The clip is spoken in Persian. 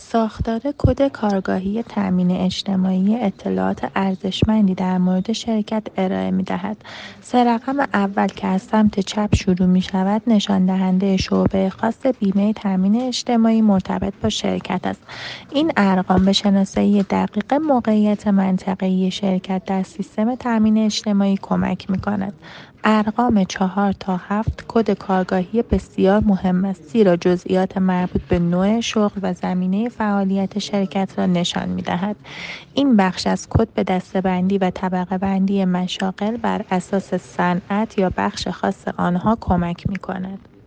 ساختار کد کارگاهی تامین اجتماعی اطلاعات ارزشمندی در مورد شرکت ارائه می‌دهد. سه رقم اول که از سمت چپ شروع می‌شود نشان دهنده شعبه خاص بیمه تامین اجتماعی مرتبط با شرکت است. این ارقام به شناسایی دقیق موقعیت منطقه‌ای شرکت در سیستم تامین اجتماعی کمک می‌کند. ارقام 4 تا 7 کد کارگاهی بسیار مهم است زیرا جزئیات مربوط به نوع شغل و زمینه فعالیت شرکت را نشان می‌دهد. این بخش از کد به دسته‌بندی و طبقه‌بندی مشاغل بر اساس صنعت یا بخش خاص آنها کمک می‌کند.